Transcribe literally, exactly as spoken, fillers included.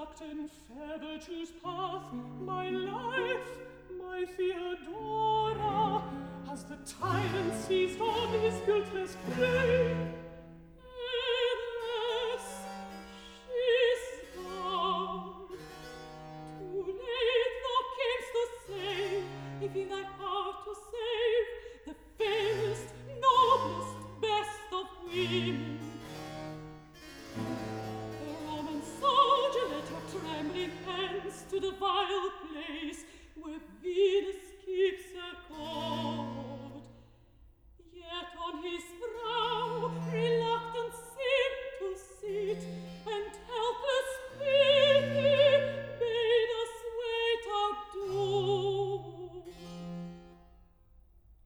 and fair virtue's path, my life, my Theodora, has the tyrant seized on his guiltless clay. Alas, she's gone. Too late thou cam'st to save, if in thy power to save, the fairest, noblest, best of women. Trembling hands to the vile place where we